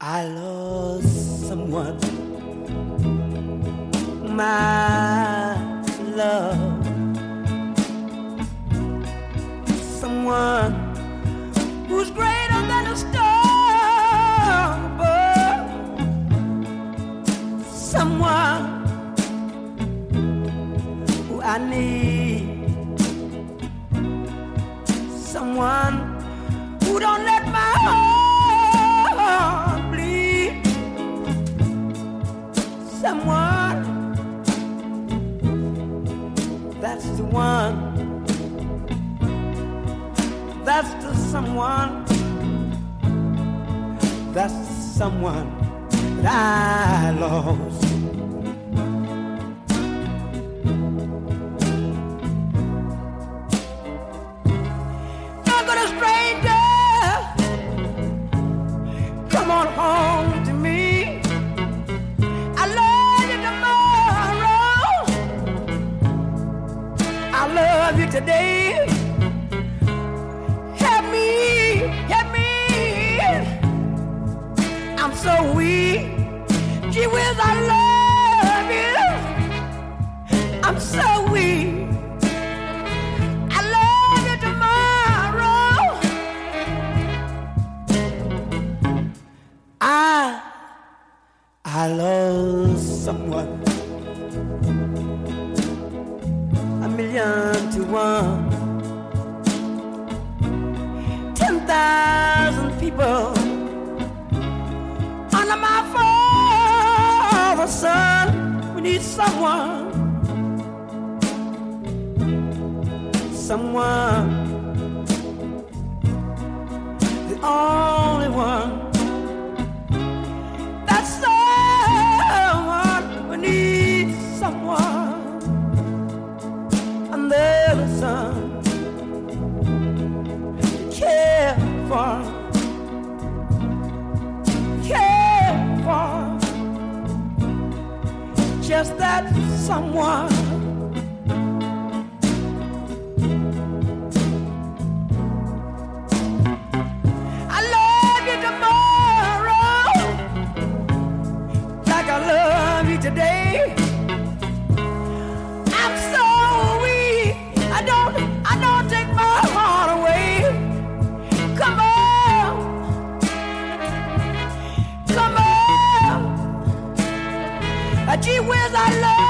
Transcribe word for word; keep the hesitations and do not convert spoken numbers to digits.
I lost someone, my love, someone who's greater than a star above, someone who I need, someone who don't let my heart bleed, someone, that's the one, that's the someone, that's the someone that I lost. Not gonna stranger, come on home to me. I love you tomorrow, I love you today. Help me, help me, I'm so weak. Gee whiz, I love you, I'm so weak. I love you tomorrow, I, I love someone, a million to one, ten thousand people under my father's son. We need someone, someone, the only one. That's someone, we need someone under the sun to care for, care for, just that someone. I love you tomorrow like I love you today. I'm so weak, I don't, I don't take my heart away. Come on, come on, gee whiz, I love